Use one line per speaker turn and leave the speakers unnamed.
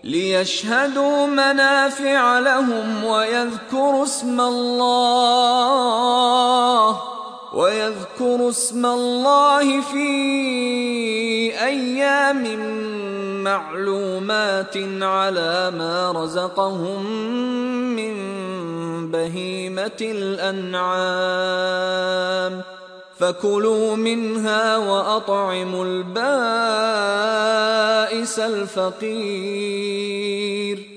ليشهدوا منافع لهم ويذكروا اسم الله في أيام معلومات على ما رزقهم من بهيمة الأنعام، فكلوا منها وأطعموا البائس الفقير.